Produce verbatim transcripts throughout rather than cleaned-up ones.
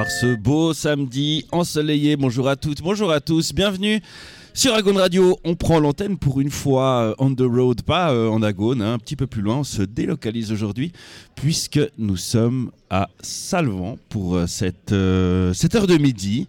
ce beau samedi ensoleillé. Bonjour à toutes, bonjour à tous, bienvenue sur Agone Radio. On prend l'antenne pour une fois on the road, pas euh, en Agone, hein, un petit peu plus loin. On se délocalise aujourd'hui puisque nous sommes à Salvan pour euh, cette, euh, cette heure de midi.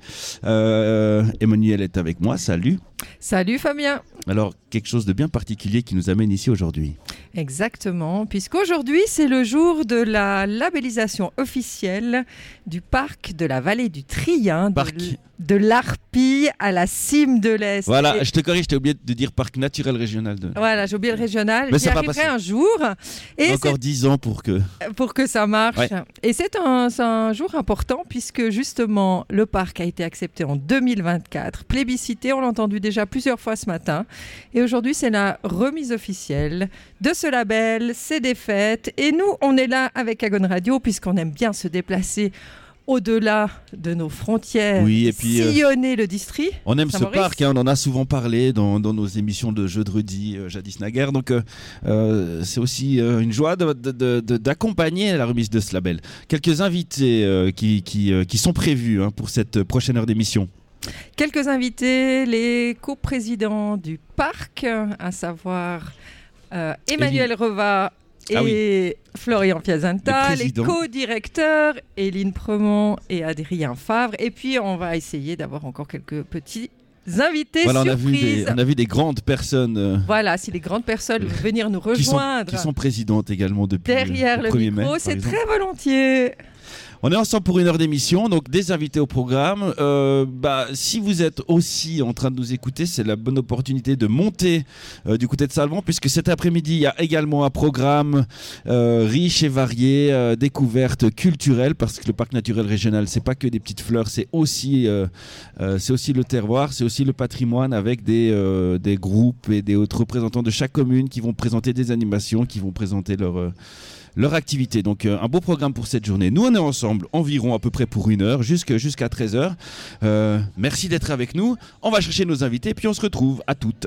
Euh, Emmanuel est avec moi, salut. Salut Fabien. Alors, quelque chose de bien particulier qui nous amène ici aujourd'hui. Exactement, puisqu'aujourd'hui c'est le jour de la labellisation officielle du parc de la vallée du Trien, Parc. de, de l'Arpie à la cime de l'Est. Voilà, Et... je te corrige, j'ai oublié de dire parc naturel régional. De... Voilà, j'ai oublié le régional, Mais j'y ça va arriverai passer. un jour. Et Encore dix ans pour que... pour que ça marche. Ouais. Et c'est un, c'est un jour important puisque justement le parc a été accepté en deux mille vingt-quatre, plébiscité, on l'a entendu déjà plusieurs fois ce matin. Et aujourd'hui c'est la remise officielle de ce label, c'est des fêtes. Et nous on est là avec Agone Radio puisqu'on aime bien se déplacer au-delà de nos frontières, Oui, et puis, sillonner euh, le district. On aime Saint-Maurice. ce parc, hein, on en a souvent parlé dans, dans nos émissions de jeux de rugby, euh, jadis naguère. Donc euh, euh, c'est aussi euh, une joie de, de, de, de, d'accompagner la remise de ce label. Quelques invités euh, qui, qui, euh, qui sont prévus hein, pour cette prochaine heure d'émission. Quelques invités, les coprésidents du parc, à savoir euh, Emmanuel Reva et Ah oui. Florian Piazanta, Les les présidents. co-directeurs Éline Premont et Adrien Favre. Et puis on va essayer d'avoir encore quelques petits invités Voilà, on a, vu surprises. des, on a vu des grandes personnes euh, Voilà, si les grandes personnes veulent venir nous qui, sont, rejoindre qui sont présidentes également depuis derrière le le premier mai. micro, par c'est exemple. très volontiers. On est ensemble pour une heure d'émission, donc des invités au programme. Euh, bah, si vous êtes aussi en train de nous écouter, c'est la bonne opportunité de monter euh, du côté de Salvan, puisque cet après-midi, il y a également un programme euh, riche et varié, euh, découverte culturelle, parce que le parc naturel régional, c'est pas que des petites fleurs, c'est aussi, euh, euh, c'est aussi le terroir, c'est aussi le patrimoine, avec des, euh, des groupes et des autres représentants de chaque commune qui vont présenter des animations, qui vont présenter leur... Euh, leur activité. Donc euh, un beau programme pour cette journée. Nous on est ensemble environ à peu près pour une heure jusqu'à, jusqu'à treize heures. Euh, merci d'être avec nous. On va chercher nos invités puis on se retrouve à toutes.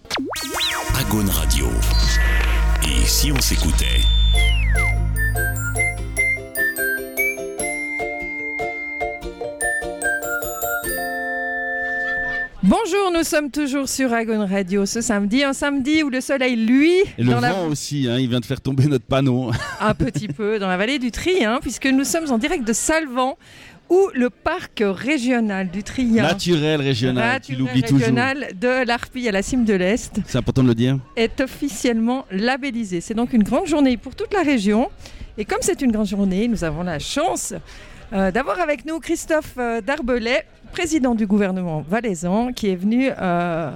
Agone Radio. Et si on s'écoutait ? Bonjour, nous sommes toujours sur Agone Radio ce samedi, un samedi où le soleil, lui, Et le dans vent la... aussi, hein, il vient de faire tomber notre panneau. un petit peu dans la vallée du Trien, puisque nous sommes en direct de Salvan, où le parc régional du Trien, Naturel régional, tu naturel l'oublies toujours. régional de l'Arpie à la cime de l'Est, C'est important de le dire. est officiellement labellisé. C'est donc une grande journée pour toute la région. Et comme c'est une grande journée, nous avons la chance euh, d'avoir avec nous Christophe euh, Darbelay, président du gouvernement valaisan, qui est venu euh,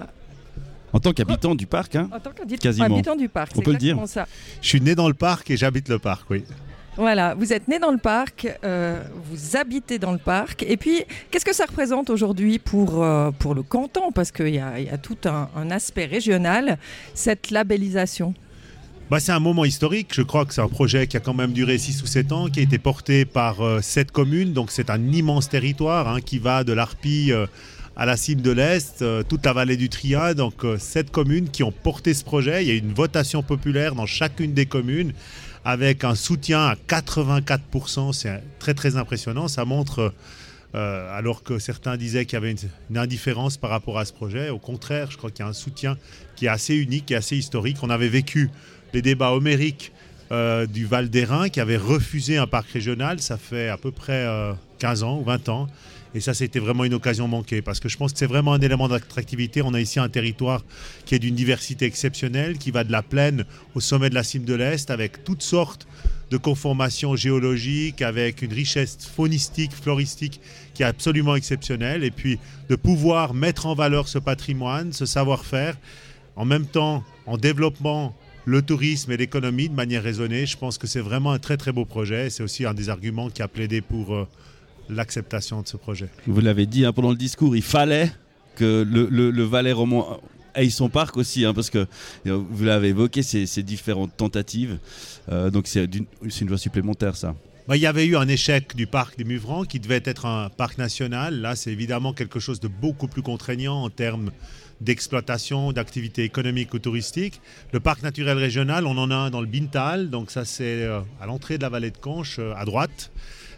En tant qu'habitant du parc, hein. en tant qu'habitant Quasiment. habitant du parc. On c'est peut le dire. exactement ça. Je suis né dans le parc et j'habite le parc, oui. Voilà, vous êtes né dans le parc, euh, vous habitez dans le parc. Et puis, qu'est-ce que ça représente aujourd'hui pour, euh, pour le canton ? Parce qu'il y a, il y a tout un, un aspect régional, cette labellisation. Bah, c'est un moment historique. Je crois que c'est un projet qui a quand même duré six ou sept ans, qui a été porté par euh, sept communes. Donc c'est un immense territoire hein, qui va de l'Arpie euh, à la cime de l'Est, euh, toute la vallée du Trien. Donc euh, sept communes qui ont porté ce projet. Il y a eu une votation populaire dans chacune des communes, avec un soutien à quatre-vingt-quatre pour cent, c'est très très impressionnant. Ça montre, euh, alors que certains disaient qu'il y avait une, une indifférence par rapport à ce projet, au contraire, je crois qu'il y a un soutien qui est assez unique et assez historique. On avait vécu les débats homériques euh, du Val d'Airain qui avait refusé un parc régional, ça fait à peu près euh, quinze ans ou vingt ans. Et ça, c'était vraiment une occasion manquée parce que je pense que c'est vraiment un élément d'attractivité. On a ici un territoire qui est d'une diversité exceptionnelle, qui va de la plaine au sommet de la cime de l'Est, avec toutes sortes de conformations géologiques, avec une richesse faunistique, floristique qui est absolument exceptionnelle. Et puis de pouvoir mettre en valeur ce patrimoine, ce savoir-faire, en même temps en développant le tourisme et l'économie de manière raisonnée. Je pense que c'est vraiment un très très beau projet. C'est aussi un des arguments qui a plaidé pour... Euh, l'acceptation de ce projet. Vous l'avez dit hein, pendant le discours, il fallait que le, le, le Valais roman ait son parc aussi, hein, parce que vous l'avez évoqué, ces, ces différentes tentatives. Euh, donc c'est, c'est une voie supplémentaire, ça. Bah, il y avait eu un échec du parc des Muvrans qui devait être un parc national. Là, c'est évidemment quelque chose de beaucoup plus contraignant en termes d'exploitation, d'activité économique ou touristique. Le parc naturel régional, on en a un dans le Bintal, donc ça c'est à l'entrée de la vallée de Conches, à droite.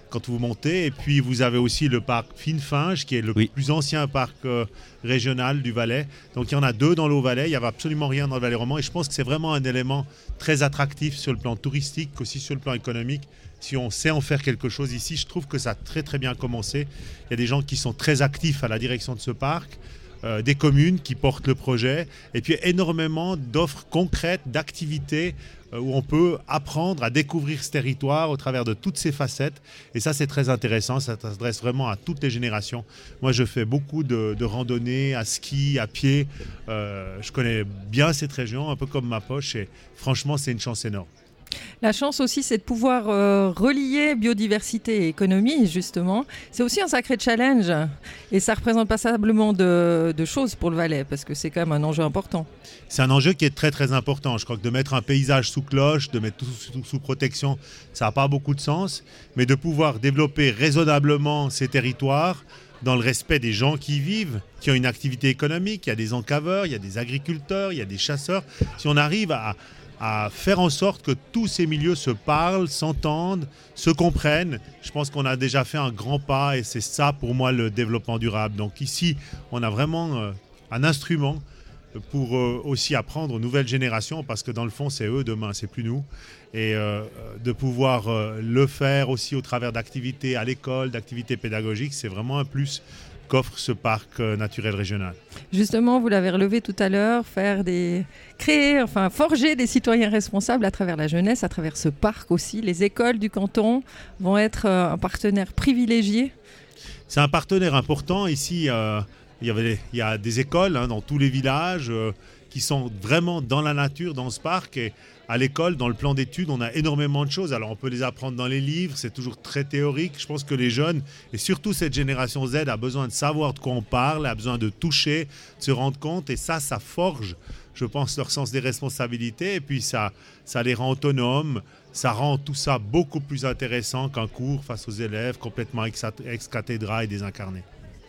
quand vous montez. Et puis vous avez aussi le parc Finefinge, qui est le oui. plus ancien parc euh, régional du Valais. Donc il y en a deux dans le Haut-Valais, il n'y avait absolument rien dans le Valais roman. Et je pense que c'est vraiment un élément très attractif sur le plan touristique, aussi sur le plan économique. Si on sait en faire quelque chose ici, je trouve que ça a très très bien commencé. Il y a des gens qui sont très actifs à la direction de ce parc. Euh, des communes qui portent le projet et puis énormément d'offres concrètes, d'activités euh, où on peut apprendre à découvrir ce territoire au travers de toutes ses facettes et ça c'est très intéressant, ça s'adresse vraiment à toutes les générations. Moi je fais beaucoup de, de randonnées à ski, à pied, euh, je connais bien cette région un peu comme ma poche et franchement c'est une chance énorme. La chance aussi, c'est de pouvoir euh, relier biodiversité et économie, justement. C'est aussi un sacré challenge et ça représente passablement de, de choses pour le Valais parce que c'est quand même un enjeu important. C'est un enjeu qui est très très important. Je crois que de mettre un paysage sous cloche, de mettre tout sous, sous protection, ça n'a pas beaucoup de sens. Mais de pouvoir développer raisonnablement ces territoires dans le respect des gens qui y vivent, qui ont une activité économique, il y a des encaveurs, il y a des agriculteurs, il y a des chasseurs. Si on arrive à... à faire en sorte que tous ces milieux se parlent, s'entendent, se comprennent. Je pense qu'on a déjà fait un grand pas et c'est ça pour moi le développement durable. Donc ici, on a vraiment euh, un instrument pour euh, aussi apprendre aux nouvelles générations parce que dans le fond, c'est eux demain, c'est plus nous. Et euh, de pouvoir euh, le faire aussi au travers d'activités à l'école, d'activités pédagogiques, c'est vraiment un plus qu'offre ce parc naturel régional. Justement, vous l'avez relevé tout à l'heure, faire des... créer, enfin forger des citoyens responsables à travers la jeunesse, à travers ce parc aussi. Les écoles du canton vont être un partenaire privilégié. C'est un partenaire important. Ici, euh, il y avait, il y a des écoles hein, dans tous les villages euh, qui sont vraiment dans la nature, dans ce parc. Et à l'école, dans le plan d'études, on a énormément de choses. Alors, on peut les apprendre dans les livres, c'est toujours très théorique. Je pense que les jeunes, et surtout cette génération Z, a besoin de savoir de quoi on parle, a besoin de toucher, de se rendre compte. Et ça, ça forge, je pense, leur sens des responsabilités. Et puis, ça, ça les rend autonomes. Ça rend tout ça beaucoup plus intéressant qu'un cours face aux élèves complètement ex-cathédra et désincarnés.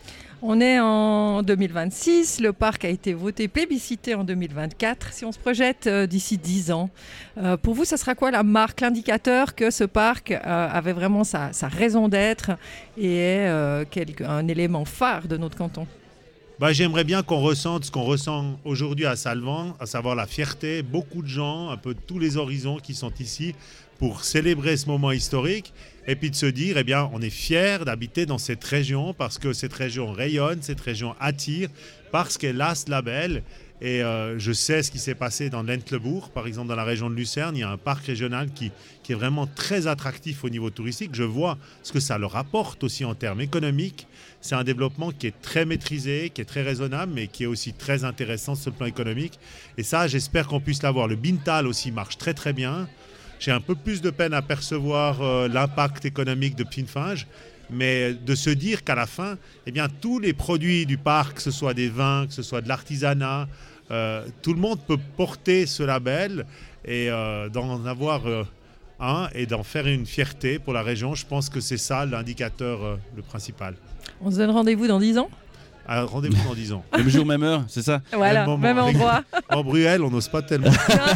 On est en deux mille vingt-six, le parc a été voté, plébiscité en deux mille vingt-quatre. Si on se projette euh, d'ici dix ans, euh, pour vous, ça sera quoi la marque, l'indicateur que ce parc euh, avait vraiment sa, sa raison d'être et est euh, quelque, un élément phare de notre canton? Bah, j'aimerais bien qu'on ressente ce qu'on ressent aujourd'hui à Salvan, à savoir la fierté, beaucoup de gens, un peu de tous les horizons qui sont ici pour célébrer ce moment historique et puis de se dire, eh bien, on est fiers d'habiter dans cette région parce que cette région rayonne, cette région attire, parce qu'elle a ce label. Et euh, je sais ce qui s'est passé dans l'Entlebuch, par exemple dans la région de Lucerne, il y a un parc régional qui, qui est vraiment très attractif au niveau touristique. Je vois ce que ça leur apporte aussi en termes économiques. C'est un développement qui est très maîtrisé, qui est très raisonnable, mais qui est aussi très intéressant sur le plan économique. Et ça, j'espère qu'on puisse l'avoir. Le Bintal aussi marche très très bien. J'ai un peu plus de peine à percevoir euh, l'impact économique de Finefinge, mais de se dire qu'à la fin, eh bien, tous les produits du parc, que ce soit des vins, que ce soit de l'artisanat, euh, tout le monde peut porter ce label et euh, d'en avoir euh, un et d'en faire une fierté pour la région. Je pense que c'est ça l'indicateur euh, le principal. On se donne rendez-vous dans dix ans ? Alors, rendez-vous dans dix ans. Même jour, même heure, c'est ça ? Voilà, même, même endroit. En Bruel, on n'ose pas tellement.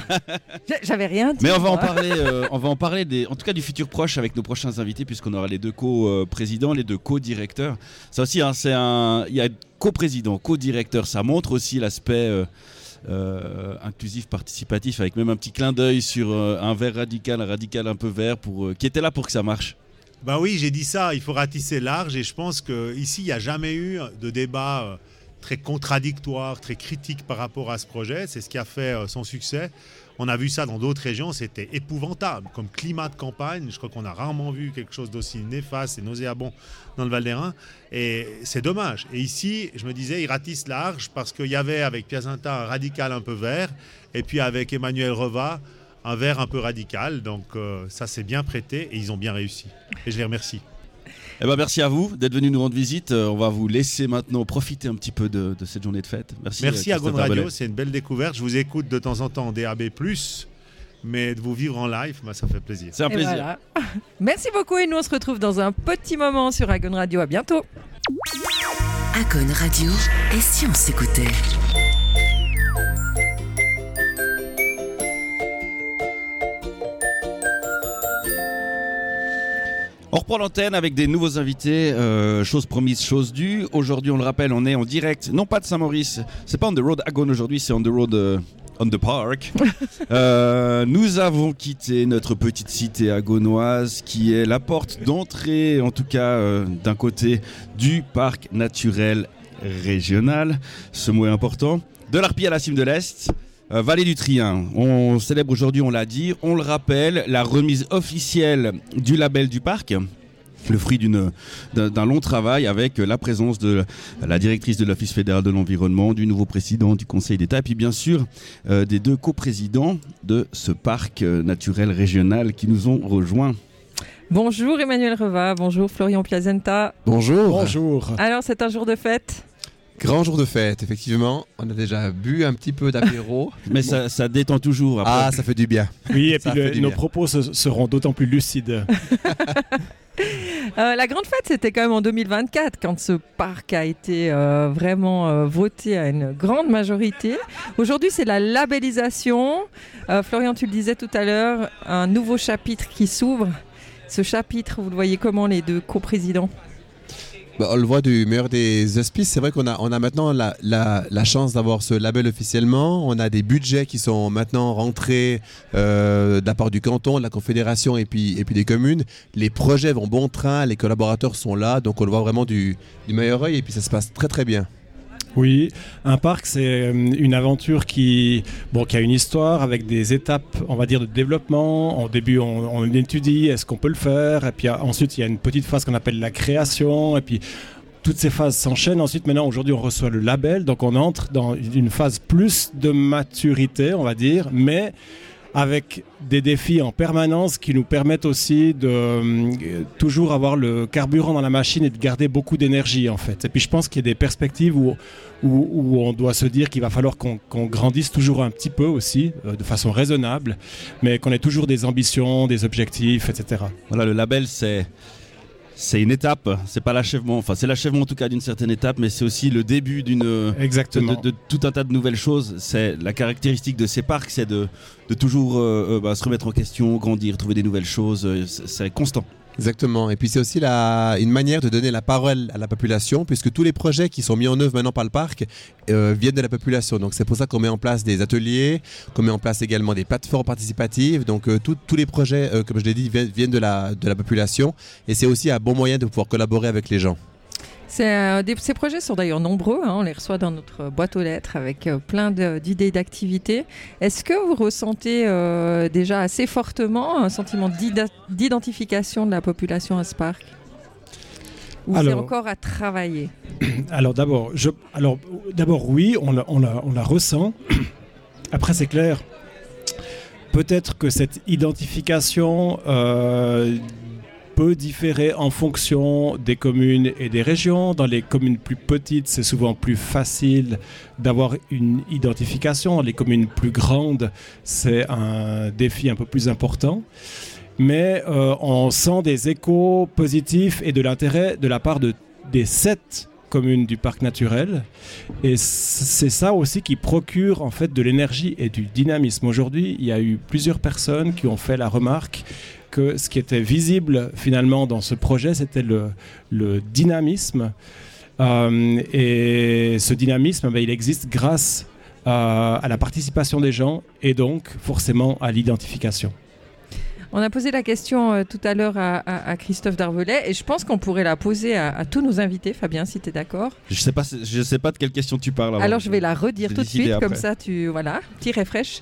J'avais rien dit. Mais on va en parler, euh, on va en parler des, en tout cas du futur proche avec nos prochains invités, puisqu'on aura les deux co-présidents, les deux co-directeurs. Ça aussi, hein, c'est un, il y a co-président, co-directeur. Ça montre aussi l'aspect euh, euh, inclusif, participatif, avec même un petit clin d'œil sur euh, un vert radical, un radical un peu vert, pour, euh, qui était là pour que ça marche. Ben oui, j'ai dit ça, il faut ratisser large et je pense qu'ici, il n'y a jamais eu de débat très contradictoire, très critique par rapport à ce projet. C'est ce qui a fait son succès. On a vu ça dans d'autres régions, c'était épouvantable. Comme climat de campagne, je crois qu'on a rarement vu quelque chose d'aussi néfaste et nauséabond dans le Val d'Airain. Et c'est dommage. Et ici, je me disais, il ratisse large parce qu'il y avait avec Piacentin un radical un peu vert et puis avec Emmanuel Reva, un vert un peu radical, donc euh, ça s'est bien prêté et ils ont bien réussi. Et je les remercie. Eh ben, merci à vous d'être venus nous rendre visite. Euh, on va vous laisser maintenant profiter un petit peu de, de cette journée de fête. Merci, merci à Agone Radio, c'est une belle découverte. Je vous écoute de temps en temps en D A B plus, mais de vous vivre en live, bah, ça fait plaisir. C'est un et plaisir. Voilà. Merci beaucoup et nous on se retrouve dans un petit moment sur Agone Radio. À bientôt. Agone Radio, et si on s'écoutait ? On reprend l'antenne avec des nouveaux invités, euh, chose promise, chose due. Aujourd'hui, on le rappelle, on est en direct, non pas de Saint-Maurice, c'est pas on the road Agone aujourd'hui, c'est on the road euh, on the park. euh, nous avons quitté notre petite cité agonoise qui est la porte d'entrée, en tout cas euh, d'un côté du parc naturel régional. Ce mot est important. De l'Arpie à la cime de l'Est. Euh, Vallée du Trien, on célèbre aujourd'hui, on l'a dit, on le rappelle, la remise officielle du label du parc, le fruit d'une, d'un, d'un long travail avec la présence de la directrice de l'Office fédéral de l'environnement, du nouveau président du Conseil d'État et puis bien sûr euh, des deux coprésidents de ce parc naturel régional qui nous ont rejoints. Bonjour Emmanuel Reva, bonjour Florian Piazenta. Bonjour. Bonjour. Alors c'est un jour de fête ? Grand jour de fête, effectivement. On a déjà bu un petit peu d'apéro. Mais bon. ça, ça détend toujours. Après. Ah, ça fait du bien. Oui, et puis Ça le, fait du nos bien. propos se- seront d'autant plus lucides. Euh, la grande fête, c'était quand même en deux mille vingt-quatre, quand ce parc a été euh, vraiment euh, voté à une grande majorité. Aujourd'hui, c'est la labellisation. Euh, Florian, tu le disais tout à l'heure, un nouveau chapitre qui s'ouvre. Ce chapitre, vous le voyez comment, les deux coprésidents ? Bah, on le voit du meilleur des auspices. C'est vrai qu'on a, on a maintenant la, la, la chance d'avoir ce label officiellement. On a des budgets qui sont maintenant rentrés euh, de la part du canton, de la confédération et puis, et puis des communes. Les projets vont bon train, les collaborateurs sont là, donc on le voit vraiment du, du meilleur œil et puis ça se passe très très bien. Oui, un parc, c'est euh, une aventure qui, bon, qui a une histoire avec des étapes, on va dire, de développement. Au début, on, on étudie, est-ce qu'on peut le faire ? Et puis euh, ensuite, il y a une petite phase qu'on appelle la création. Et puis, toutes ces phases s'enchaînent. Ensuite, maintenant, aujourd'hui, on reçoit le label. Donc, on entre dans une phase plus de maturité, on va dire, mais avec des défis en permanence qui nous permettent aussi de euh, toujours avoir le carburant dans la machine et de garder beaucoup d'énergie en fait. Et puis je pense qu'il y a des perspectives où, où, où on doit se dire qu'il va falloir qu'on, qu'on grandisse toujours un petit peu aussi, euh, de façon raisonnable, mais qu'on ait toujours des ambitions, des objectifs, et cetera. Voilà, le label, c'est, c'est une étape, c'est pas l'achèvement, enfin c'est l'achèvement en tout cas d'une certaine étape, mais c'est aussi le début d'une, de, Exactement. de, de tout un tas de nouvelles choses. C'est la caractéristique de ces parcs, c'est de, de toujours euh, euh, bah, se remettre en question, grandir, trouver des nouvelles choses, euh, c'est, c'est constant. Exactement. Et puis c'est aussi la, une manière de donner la parole à la population, puisque tous les projets qui sont mis en œuvre maintenant par le parc euh, viennent de la population. Donc c'est pour ça qu'on met en place des ateliers, qu'on met en place également des plateformes participatives. Donc euh, tout, tous les projets, euh, comme je l'ai dit, viennent, viennent de, la, de la population. Et c'est aussi un bon moyen de pouvoir collaborer avec les gens. C'est, euh, des, ces projets sont d'ailleurs nombreux, hein, on les reçoit dans notre boîte aux lettres avec euh, plein de, d'idées d'activités. Est-ce que vous ressentez euh, déjà assez fortement un sentiment d'ida- d'identification de la population à ce parc ? Ou Alors- c'est encore à travailler ? Alors d'abord, je, alors, d'abord oui, on la, on la, on la ressent. Après, c'est clair, peut-être que cette identification euh, peut différer en fonction des communes et des régions. Dans les communes plus petites, c'est souvent plus facile d'avoir une identification. Les communes plus grandes, c'est un défi un peu plus important. Mais euh, on sent des échos positifs et de l'intérêt de la part de, des sept communes du parc naturel. Et c'est ça aussi qui procure en fait de l'énergie et du dynamisme. Aujourd'hui, il y a eu plusieurs personnes qui ont fait la remarque que ce qui était visible finalement dans ce projet, c'était le, le dynamisme. Euh, et ce dynamisme, ben, il existe grâce à, à la participation des gens et donc forcément à l'identification. On a posé la question euh, tout à l'heure à, à, à Christophe Darvelet et je pense qu'on pourrait la poser à, à tous nos invités. Fabien, si tu es d'accord. Je sais pas, je sais pas de quelle question tu parles. Alors je vais la redire J'ai tout de décidé suite, après. comme ça tu... Voilà, petit refresh.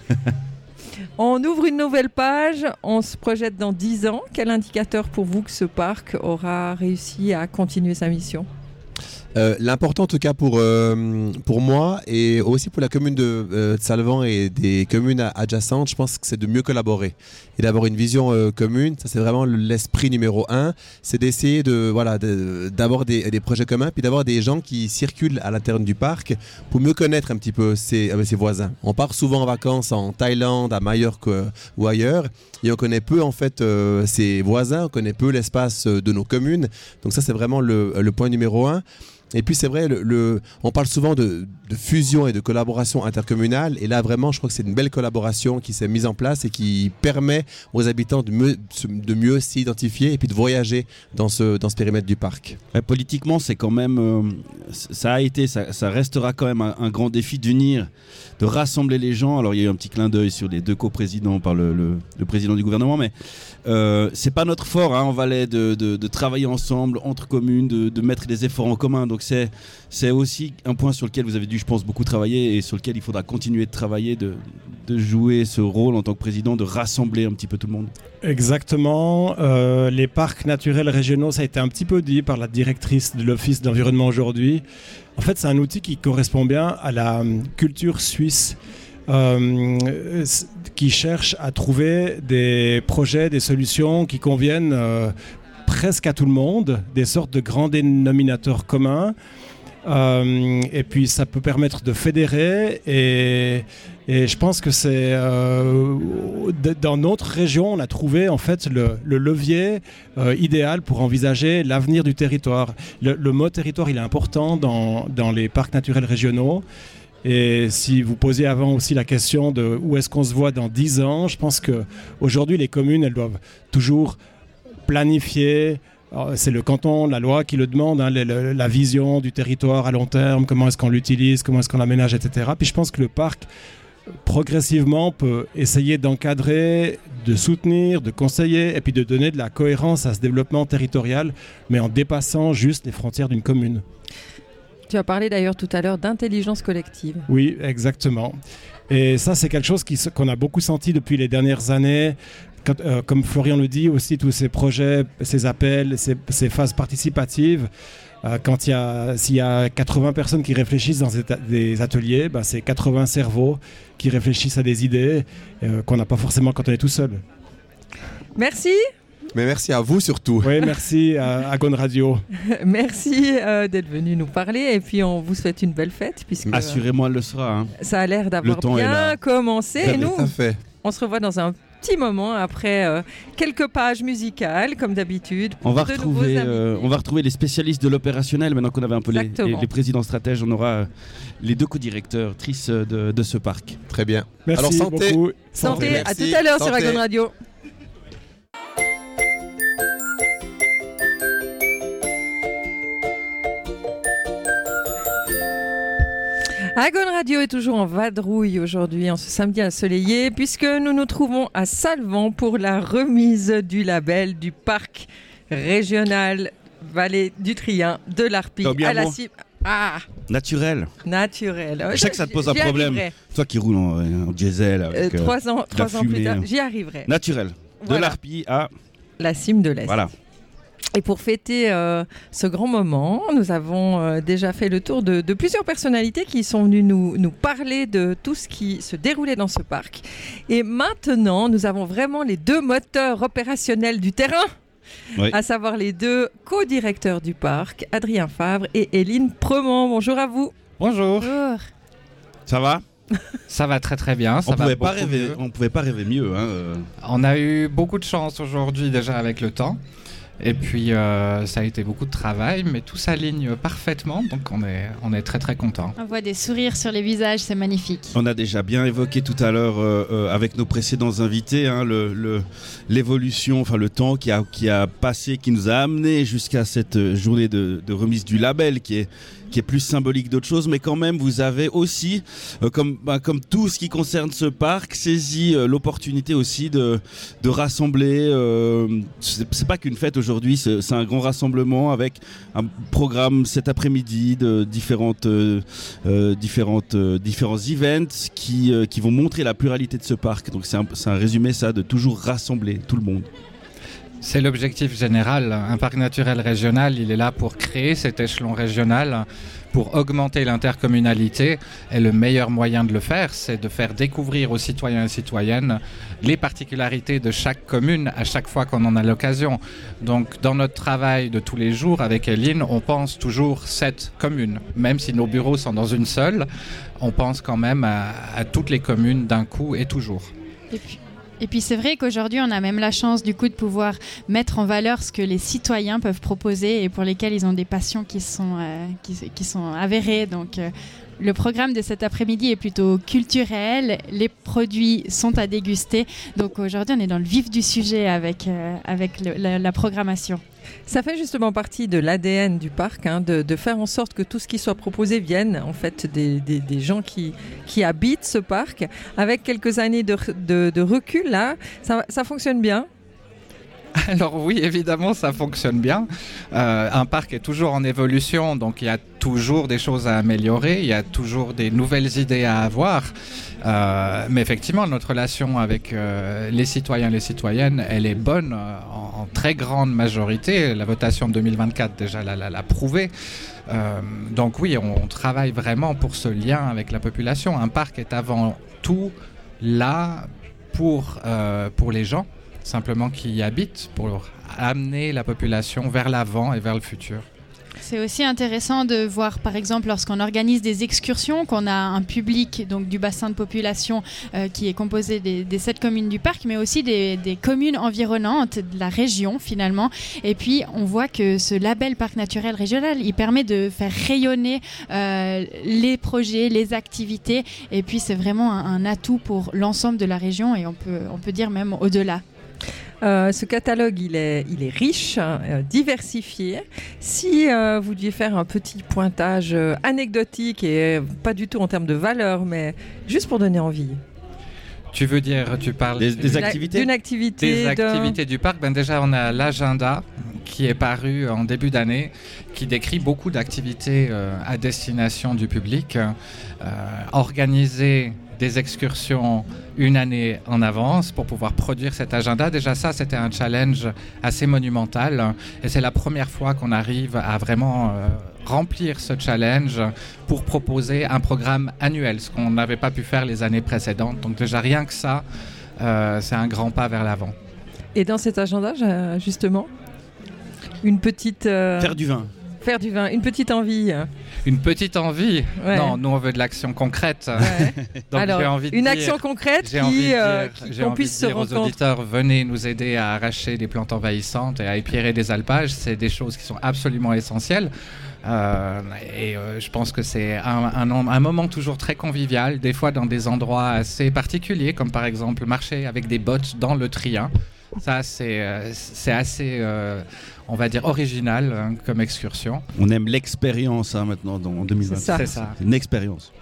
On ouvre une nouvelle page, on se projette dans dix ans. Quel indicateur pour vous que ce parc aura réussi à continuer sa mission ? Euh, l'important en tout cas pour, euh, pour moi et aussi pour la commune de, euh, de Salvan et des communes adjacentes, je pense que c'est de mieux collaborer et d'avoir une vision euh, commune. Ça c'est vraiment l'esprit numéro un, c'est d'essayer de, voilà, de, d'avoir des, des projets communs puis d'avoir des gens qui circulent à l'intérieur du parc pour mieux connaître un petit peu ses, euh, ses voisins. On part souvent en vacances en Thaïlande, à Majorque ou ailleurs et on connaît peu en fait euh, ses voisins, on connaît peu l'espace de nos communes. Donc ça c'est vraiment le, le point numéro un. Et puis c'est vrai, le, le, on parle souvent de, de fusion et de collaboration intercommunale. Et là, vraiment, je crois que c'est une belle collaboration qui s'est mise en place et qui permet aux habitants de mieux, de mieux s'identifier et puis de voyager dans ce, dans ce périmètre du parc. Ouais, politiquement, c'est quand même, euh, ça a été, ça, ça restera quand même un, un grand défi d'unir, de rassembler les gens. Alors, il y a eu un petit clin d'œil sur les deux coprésidents par le, le, le président du gouvernement, mais euh, c'est pas notre fort hein, en Valais de, de, de travailler ensemble entre communes, de, de mettre des efforts en commun. Donc c'est, c'est aussi un point sur lequel vous avez dû, je pense, beaucoup travailler et sur lequel il faudra continuer de travailler, de, de jouer ce rôle en tant que président, de rassembler un petit peu tout le monde. Exactement. Euh, les parcs naturels régionaux, ça a été un petit peu dit par la directrice de l'Office d'environnement aujourd'hui. En fait, c'est un outil qui correspond bien à la culture suisse. Euh, qui cherche à trouver des projets, des solutions qui conviennent euh, presque à tout le monde, des sortes de grands dénominateurs communs. Euh, et puis ça peut permettre de fédérer et, et je pense que c'est euh, dans notre région on a trouvé en fait le, le levier euh, idéal pour envisager l'avenir du territoire. Le, le mot territoire il est important dans, dans les parcs naturels régionaux. Et si vous posiez avant aussi la question de où est-ce qu'on se voit dans dix ans, je pense qu'aujourd'hui les communes elles doivent toujours planifier. Alors, c'est le canton, la loi qui le demande, hein, le, le, la vision du territoire à long terme, comment est-ce qu'on l'utilise, comment est-ce qu'on l'aménage, et cetera. Puis je pense que le parc, progressivement, peut essayer d'encadrer, de soutenir, de conseiller, et puis de donner de la cohérence à ce développement territorial, mais en dépassant juste les frontières d'une commune. Tu as parlé d'ailleurs tout à l'heure d'intelligence collective. Oui, exactement. Et ça, c'est quelque chose qui, qu'on a beaucoup senti depuis les dernières années. Quand, euh, comme Florian le dit, aussi tous ces projets, ces appels, ces, ces phases participatives, euh, quand il y a, s'il y a quatre-vingts personnes qui réfléchissent dans des, des ateliers, bah, c'est quatre-vingts cerveaux qui réfléchissent à des idées euh, qu'on n'a pas forcément quand on est tout seul. Merci. Mais merci à vous surtout. Oui, merci à Agon Radio. Merci euh, d'être venu nous parler et puis on vous souhaite une belle fête. Puisque, Assurément, elle le sera. Hein. Ça a l'air d'avoir bien commencé. Et nous, fait. on se revoit dans un petit moment après euh, quelques pages musicales comme d'habitude. On va, retrouver, euh, on va retrouver les spécialistes de l'opérationnel. Maintenant qu'on avait un peu les, les, les présidents stratèges, on aura euh, les deux co-directeurs de, de ce parc. Très bien. Merci Alors santé. beaucoup. Santé, santé. à tout à l'heure santé. sur Agon Radio. Agon Radio est toujours en vadrouille aujourd'hui, en ce samedi ensoleillé, puisque nous nous trouvons à Salvan pour la remise du label du parc régional Vallée du Trien de l'Arpie à la cime. Ah, naturel. Naturel. Je sais que ça te pose un j'y problème. Arriverai. Toi qui roules en, en diesel avec euh, trois ans, euh, trois ans fumée, plus tard, hein. j'y arriverai. Naturel. De Voilà. l'Arpie à la cime de l'Est. Voilà. Et pour fêter euh, ce grand moment, nous avons euh, déjà fait le tour de, de plusieurs personnalités qui sont venues nous, nous parler de tout ce qui se déroulait dans ce parc. Et maintenant, nous avons vraiment les deux moteurs opérationnels du terrain, oui. À savoir les deux co-directeurs du parc, Adrien Favre et Éline Premont. Bonjour à vous. Bonjour. Bonjour. Ça va ? Ça va très très bien. Ça on va ne pouvait, pouvait pas rêver mieux. Hein. On a eu beaucoup de chance aujourd'hui déjà avec le temps. Et puis euh, ça a été beaucoup de travail, mais tout s'aligne parfaitement, donc on est, on est très très contents. On voit des sourires sur les visages, c'est magnifique. On a déjà bien évoqué tout à l'heure euh, euh, avec nos précédents invités hein, le, le, l'évolution, enfin le temps qui a, qui a passé, qui nous a amené jusqu'à cette journée de, de remise du label qui est qui est plus symbolique d'autre chose, mais quand même vous avez aussi, euh, comme, bah, comme tout ce qui concerne ce parc, saisi euh, l'opportunité aussi de, de rassembler, euh, c'est, c'est pas qu'une fête aujourd'hui, c'est, c'est un grand rassemblement avec un programme cet après-midi de différentes, euh, euh, différentes, euh, différents events qui, euh, qui vont montrer la pluralité de ce parc, donc c'est un, c'est un résumé ça, de toujours rassembler tout le monde. C'est l'objectif général. Un parc naturel régional, il est là pour créer cet échelon régional, pour augmenter l'intercommunalité. Et le meilleur moyen de le faire, c'est de faire découvrir aux citoyens et citoyennes les particularités de chaque commune à chaque fois qu'on en a l'occasion. Donc, dans notre travail de tous les jours avec Éline, on pense toujours cette commune. Même si nos bureaux sont dans une seule, on pense quand même à, à toutes les communes d'un coup et toujours. Et puis Et puis c'est vrai qu'aujourd'hui, on a même la chance du coup de pouvoir mettre en valeur ce que les citoyens peuvent proposer et pour lesquels ils ont des passions qui sont, euh, qui, qui sont avérées. Donc euh, le programme de cet après-midi est plutôt culturel, les produits sont à déguster. Donc aujourd'hui, on est dans le vif du sujet avec, euh, avec le, la, la programmation. Ça fait justement partie de l'A D N du parc, hein, de, de faire en sorte que tout ce qui soit proposé vienne en fait des, des, des gens qui, qui habitent ce parc. Avec quelques années de, de, de recul, là, ça, ça fonctionne bien. Alors oui, évidemment, ça fonctionne bien. Euh, un parc est toujours en évolution, donc il y a toujours des choses à améliorer, il y a toujours des nouvelles idées à avoir. Euh, mais effectivement, notre relation avec euh, les citoyens et les citoyennes, elle est bonne euh, en, en très grande majorité. La votation de deux mille vingt-quatre déjà l'a, l'a, l'a prouvé. Euh, donc oui, on, on travaille vraiment pour ce lien avec la population. Un parc est avant tout là pour, euh, pour les gens, simplement qui y habitent, pour amener la population vers l'avant et vers le futur. C'est aussi intéressant de voir, par exemple, lorsqu'on organise des excursions, qu'on a un public donc, du bassin de population euh, qui est composé des, des sept communes du parc, mais aussi des, des communes environnantes de la région, finalement. Et puis, on voit que ce label Parc naturel régional, il permet de faire rayonner euh, les projets, les activités. Et puis, c'est vraiment un, un atout pour l'ensemble de la région et on peut, on peut dire même au-delà. Euh, ce catalogue, il est, il est riche, euh, diversifié. Si euh, vous deviez faire un petit pointage euh, anecdotique et euh, pas du tout en termes de valeur, mais juste pour donner envie. Tu veux dire, tu parles des, des activités, d'une activité, des activités du parc. Ben déjà, on a l'agenda qui est paru en début d'année, qui décrit beaucoup d'activités euh, à destination du public, euh, organisées des excursions une année en avance pour pouvoir produire cet agenda. Déjà ça, c'était un challenge assez monumental et c'est la première fois qu'on arrive à vraiment euh, remplir ce challenge pour proposer un programme annuel, ce qu'on n'avait pas pu faire les années précédentes. Donc déjà rien que ça, euh, c'est un grand pas vers l'avant. Et dans cet agenda, justement, une petite... Euh... Faire du vin. Faire du vin, une petite envie. Une petite envie ouais. Non, nous on veut de l'action concrète. Ouais. Donc Alors, j'ai envie de une dire, action concrète j'ai qui, envie de euh, dire, qui j'ai qu'on envie puisse de dire se aux rencontrer. auditeurs, venez nous aider à arracher des plantes envahissantes et à épiérer des alpages. C'est des choses qui sont absolument essentielles. Euh, et euh, je pense que c'est un, un, un moment toujours très convivial, des fois dans des endroits assez particuliers, comme par exemple marcher avec des bottes dans le Trien. Ça, c'est, euh, c'est assez, euh, on va dire, original hein, comme excursion. On aime l'expérience hein, maintenant dans, en deux mille vingt. C'est ça. C'est ça. C'est une expérience.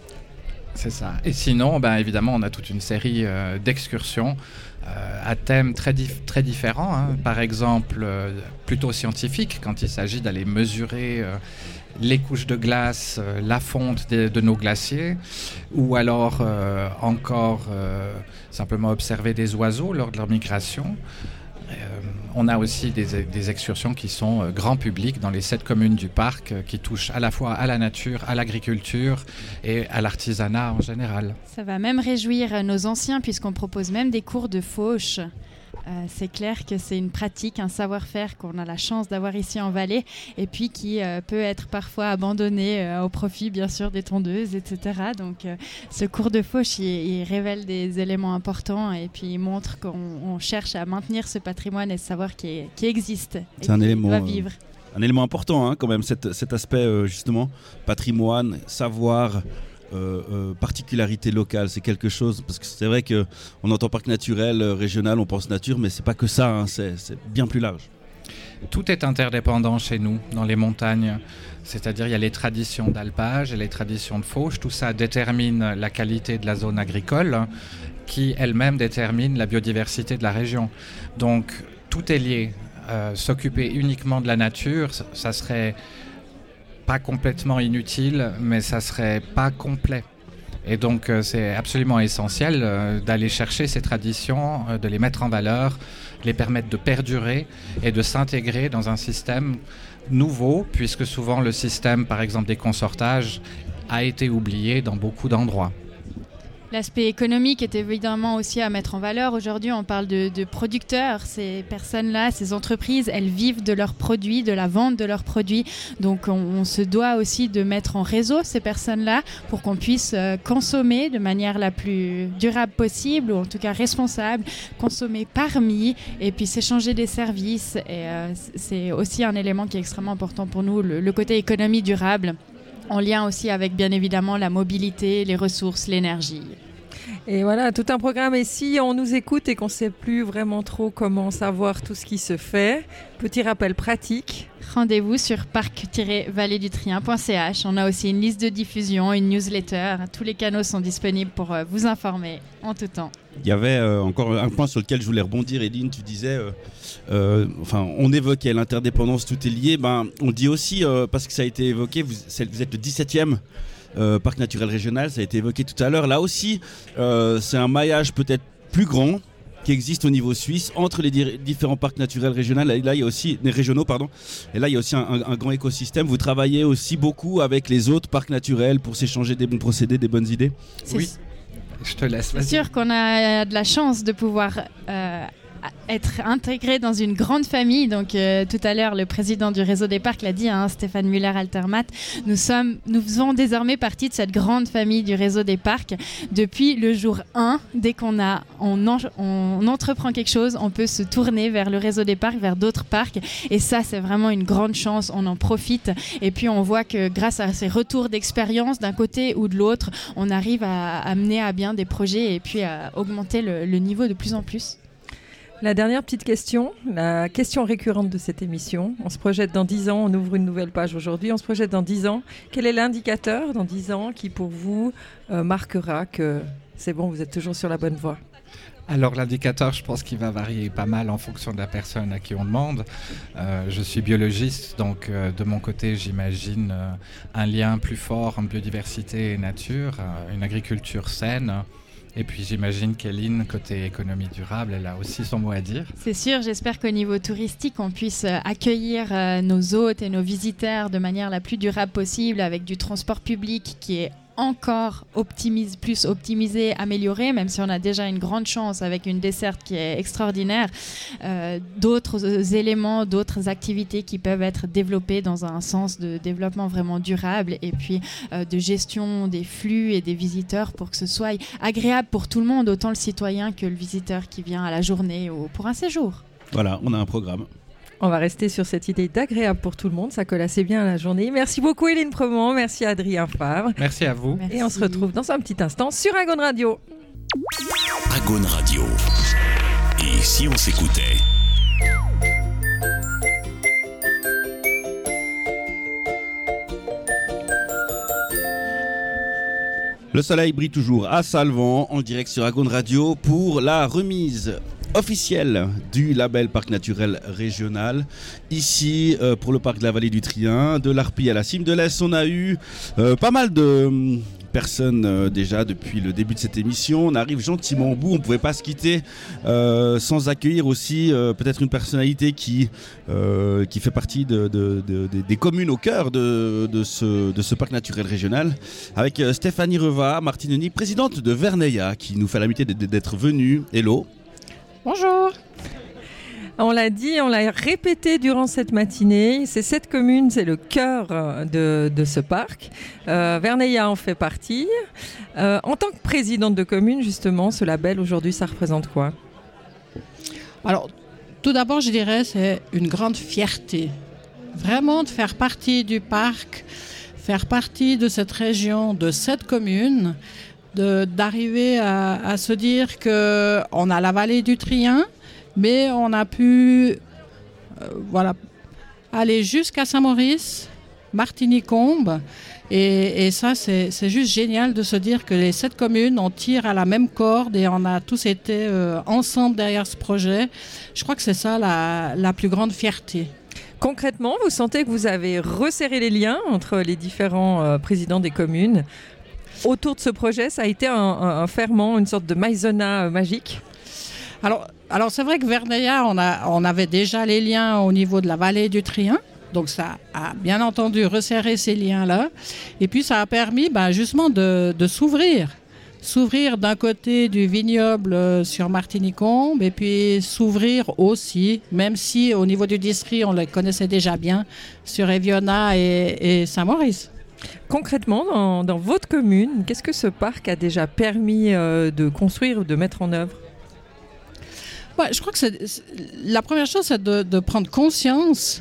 C'est ça. Et sinon, ben, évidemment, on a toute une série euh, d'excursions euh, à thèmes très, dif- très différents. Hein. Par exemple, euh, plutôt scientifiques, quand il s'agit d'aller mesurer euh, les couches de glace, euh, la fonte de, de nos glaciers, ou alors euh, encore euh, simplement observer des oiseaux lors de leur migration. Euh, on a aussi des, des excursions qui sont euh, grand public dans les sept communes du parc, euh, qui touchent à la fois à la nature, à l'agriculture et à l'artisanat en général. Ça va même réjouir nos anciens puisqu'on propose même des cours de fauche. Euh, c'est clair que c'est une pratique, un savoir-faire qu'on a la chance d'avoir ici en Valais et puis qui euh, peut être parfois abandonné euh, au profit bien sûr des tondeuses, et cetera. Donc euh, ce cours de fauche, il, il révèle des éléments importants et puis il montre qu'on on cherche à maintenir ce patrimoine et ce savoir qui, est, qui existe et c'est un qui élément, va vivre. Euh, un élément important hein, quand même, cet, cet aspect euh, justement patrimoine, savoir... Euh, euh, particularité locale, c'est quelque chose parce que c'est vrai que on entend parc naturel euh, régional, on pense nature, mais c'est pas que ça, hein, c'est, c'est bien plus large. Tout est interdépendant chez nous, dans les montagnes. C'est-à-dire il y a les traditions d'alpage et les traditions de fauche. Tout ça détermine la qualité de la zone agricole, qui elle-même détermine la biodiversité de la région. Donc tout est lié. Euh, s'occuper uniquement de la nature, ça serait pas complètement inutile, mais ça serait pas complet. Et donc euh, c'est absolument essentiel euh, d'aller chercher ces traditions, euh, de les mettre en valeur, les permettre de perdurer et de s'intégrer dans un système nouveau, puisque souvent le système, par exemple des consortages, a été oublié dans beaucoup d'endroits. L'aspect économique est évidemment aussi à mettre en valeur. Aujourd'hui, on parle de, de producteurs. Ces personnes-là, ces entreprises, elles vivent de leurs produits, de la vente de leurs produits. Donc, on, on se doit aussi de mettre en réseau ces personnes-là pour qu'on puisse euh, consommer de manière la plus durable possible, ou en tout cas responsable, consommer parmi, et puis s'échanger des services. Et euh, c'est aussi un élément qui est extrêmement important pour nous, le, le côté économie durable, en lien aussi avec bien évidemment la mobilité, les ressources, l'énergie. Et voilà, tout un programme. Et si on nous écoute et qu'on ne sait plus vraiment trop comment savoir tout ce qui se fait, petit rappel pratique. Rendez-vous sur parc tiret vallée du trien point c h. On a aussi une liste de diffusion, une newsletter. Tous les canaux sont disponibles pour euh, vous informer en tout temps. Il y avait euh, encore un point sur lequel je voulais rebondir, Eline. Tu disais, euh, euh, enfin, on évoquait l'interdépendance, tout est lié. Ben, on dit aussi, euh, parce que ça a été évoqué, vous, vous êtes le dix-septième euh, parc naturel régional, ça a été évoqué tout à l'heure. Là aussi, euh, c'est un maillage peut-être plus grand qui existe au niveau suisse entre les di- différents parcs naturels régionaux. Et là, il y a aussi les régionaux, pardon. Et là, il y a aussi un, un, un grand écosystème. Vous travaillez aussi beaucoup avec les autres parcs naturels pour s'échanger des bons procédés, des bonnes idées. C'est Oui, je te laisse. C'est vas-y. sûr qu'on a de la chance de pouvoir euh, être intégré dans une grande famille. Donc euh, tout à l'heure, le président du réseau des parcs l'a dit, hein, Stéphane Muller-Altermatt. Nous sommes, nous faisons désormais partie de cette grande famille du réseau des parcs depuis le jour un. Dès qu'on a, on, en, on entreprend quelque chose, on peut se tourner vers le réseau des parcs, vers d'autres parcs. Et ça, c'est vraiment une grande chance. On en profite. Et puis on voit que grâce à ces retours d'expérience d'un côté ou de l'autre, on arrive à, à mener à bien des projets et puis à augmenter le, le niveau de plus en plus. La dernière petite question, la question récurrente de cette émission. On se projette dans dix ans, on ouvre une nouvelle page aujourd'hui, on se projette dans dix ans. Quel est l'indicateur dans dix ans qui pour vous euh, marquera que c'est bon, vous êtes toujours sur la bonne voie ? Alors l'indicateur, je pense qu'il va varier pas mal en fonction de la personne à qui on demande. Euh, je suis biologiste, donc euh, de mon côté, j'imagine euh, un lien plus fort entre biodiversité et nature, euh, une agriculture saine. Et puis j'imagine qu'Eline, côté économie durable, elle a aussi son mot à dire. C'est sûr, j'espère qu'au niveau touristique, on puisse accueillir euh, nos hôtes et nos visiteurs de manière la plus durable possible, avec du transport public qui est encore optimise, plus optimisé, amélioré, même si on a déjà une grande chance avec une desserte qui est extraordinaire. Euh, d'autres éléments, d'autres activités qui peuvent être développées dans un sens de développement vraiment durable, et puis euh, de gestion des flux et des visiteurs pour que ce soit agréable pour tout le monde, autant le citoyen que le visiteur qui vient à la journée ou pour un séjour. Voilà, on a un programme. On va rester sur cette idée d'agréable pour tout le monde, ça colle assez bien à la journée. Merci beaucoup Eline Premont, merci Adrien Favre. Merci à vous. Merci. Et on se retrouve dans un petit instant sur Agone Radio. Agone Radio. Et si on s'écoutait ? Le soleil brille toujours à Salvan, en direct sur Agone Radio pour la remise officielle du label Parc naturel régional. Ici, euh, pour le parc de la vallée du Trien, de l'Arpie à la cime de l'Est, on a eu euh, pas mal de euh, personnes euh, déjà depuis le début de cette émission. On arrive gentiment au bout, on ne pouvait pas se quitter euh, sans accueillir aussi euh, peut-être une personnalité qui, euh, qui fait partie de, de, de, de, des communes au cœur de, de, ce, de ce parc naturel régional, avec euh, Stéphanie Reva Martinoni, présidente de Verneia, qui nous fait l'amitié d'être venue. Hello. Bonjour. On l'a dit, on l'a répété durant cette matinée, ces sept communes, c'est le cœur de, de ce parc. Euh, Verneia en fait partie. Euh, en tant que présidente de commune, justement, ce label, aujourd'hui, ça représente quoi ? Alors, tout d'abord, je dirais, c'est une grande fierté. Vraiment de faire partie du parc, faire partie de cette région, de cette commune, de, d'arriver à, à se dire qu'on a la vallée du Trien, mais on a pu euh, voilà, aller jusqu'à Saint-Maurice, Martigny-Combe, et, et ça, c'est, c'est juste génial de se dire que les sept communes, on tire à la même corde et on a tous été euh, ensemble derrière ce projet. Je crois que c'est ça la, la plus grande fierté. Concrètement, vous sentez que vous avez resserré les liens entre les différents euh, présidents des communes autour de ce projet? Ça a été un, un, un ferment, une sorte de maïzena euh, magique? Alors, alors c'est vrai que Verneia, on, a, on avait déjà les liens au niveau de la vallée du Trien. Donc ça a bien entendu resserré ces liens-là. Et puis ça a permis ben, justement de, de s'ouvrir. s'ouvrir d'un côté du vignoble euh, sur Martinique-Combe et puis s'ouvrir aussi, même si au niveau du district on les connaissait déjà bien, sur Eviona et, et Saint-Maurice. Concrètement, dans, dans votre commune, qu'est-ce que ce parc a déjà permis euh, de construire ou de mettre en œuvre ? Ouais, je crois que c'est, c'est, la première chose, c'est de, de prendre conscience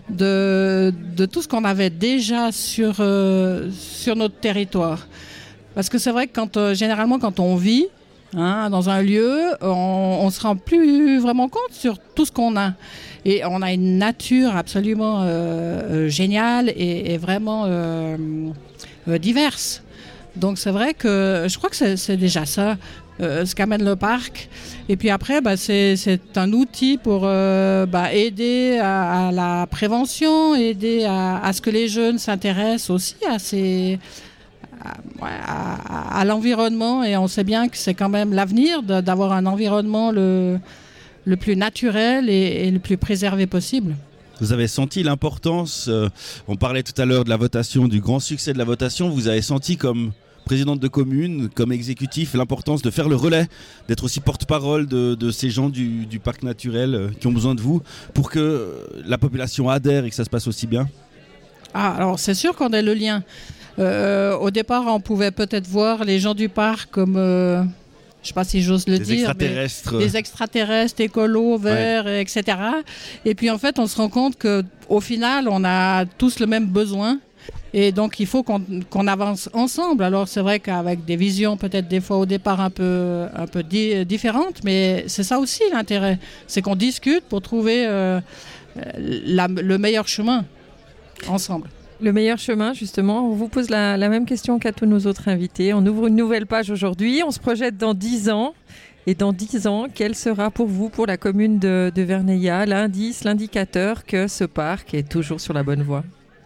de, de tout ce qu'on avait déjà sur, euh, sur notre territoire. Parce que c'est vrai que quand, euh, généralement, quand on vit hein, dans un lieu, on ne se rend plus vraiment compte sur tout ce qu'on a. Et on a une nature absolument euh, euh, géniale et, et vraiment euh, euh, diverse. Donc c'est vrai que je crois que c'est, c'est déjà ça, euh, ce qu'amène le parc. Et puis après, bah, c'est, c'est un outil pour euh, bah, aider à, à la prévention, aider à, à ce que les jeunes s'intéressent aussi à, ces, à, à, à l'environnement. Et on sait bien que c'est quand même l'avenir de, d'avoir un environnement le... le plus naturel et, et le plus préservé possible. Vous avez senti l'importance, euh, on parlait tout à l'heure de la votation, du grand succès de la votation, vous avez senti comme présidente de commune, comme exécutif, l'importance de faire le relais, d'être aussi porte-parole de, de ces gens du, du parc naturel euh, qui ont besoin de vous pour que la population adhère et que ça se passe aussi bien? Ah, alors c'est sûr qu'on a le lien. Euh, au départ, on pouvait peut-être voir les gens du parc comme... Euh je ne sais pas si j'ose le des dire, extraterrestres. mais des extraterrestres, écolos, verts, ouais. et cetera. Et puis en fait, on se rend compte qu'au final, on a tous le même besoin. Et donc, il faut qu'on, qu'on avance ensemble. Alors, c'est vrai qu'avec des visions peut-être des fois au départ un peu, un peu di- différentes, mais c'est ça aussi l'intérêt. C'est qu'on discute pour trouver euh, la, le meilleur chemin ensemble. Le meilleur chemin, justement, on vous pose la, la même question qu'à tous nos autres invités. On ouvre une nouvelle page aujourd'hui, on se projette dans dix ans. Et dans dix ans, quel sera pour vous, pour la commune de, de Verneilla, l'indice, l'indicateur que ce parc est toujours sur la bonne voie?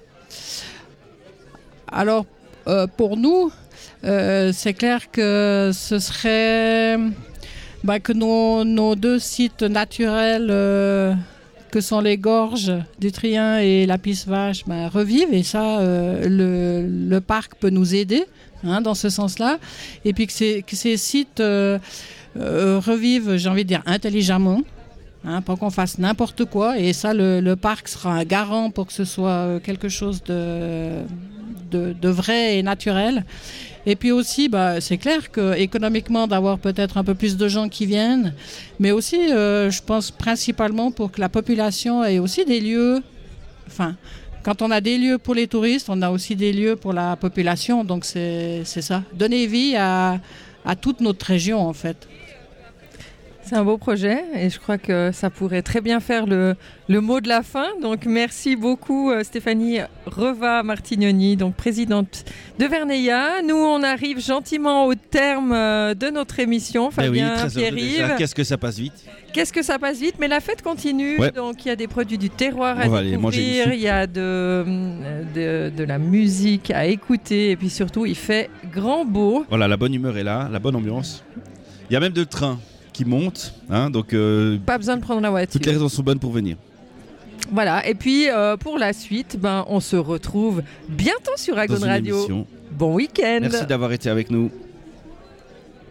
Alors, euh, pour nous, euh, c'est clair que ce serait bah, que nos, nos deux sites naturels... Euh, que sont les gorges du Trien et la Pisse Vache, ben, revivent. Et ça, euh, le, le parc peut nous aider hein, dans ce sens-là. Et puis que ces, que ces sites euh, euh, revivent, j'ai envie de dire, intelligemment, hein, pas qu'on fasse n'importe quoi. Et ça, le, le parc sera un garant pour que ce soit quelque chose de, de, de vrai et naturel. Et puis aussi, bah, c'est clair qu'économiquement, d'avoir peut-être un peu plus de gens qui viennent, mais aussi, euh, je pense principalement pour que la population ait aussi des lieux. Enfin, quand on a des lieux pour les touristes, on a aussi des lieux pour la population. Donc c'est, c'est ça, donner vie à, à toute notre région en fait. C'est un beau projet et je crois que ça pourrait très bien faire le, le mot de la fin. Donc merci beaucoup Stéphanie Reva-Martignoni, donc présidente de Verneilla. Nous on arrive gentiment au terme de notre émission. Fabien, ben oui, Pierre-Yves. Qu'est-ce que ça passe vite? Qu'est-ce que ça passe vite, mais la fête continue. Ouais. Donc il y a des produits du terroir à découvrir, il y a de, de, de la musique à écouter et puis surtout il fait grand beau. Voilà, la bonne humeur est là, la bonne ambiance. Il y a même de train qui monte, hein, donc euh, pas besoin de prendre la voiture. Toutes les raisons sont bonnes pour venir. Voilà, et puis euh, pour la suite, ben, on se retrouve bientôt sur Agon Radio. Bon week-end. Merci d'avoir été avec nous.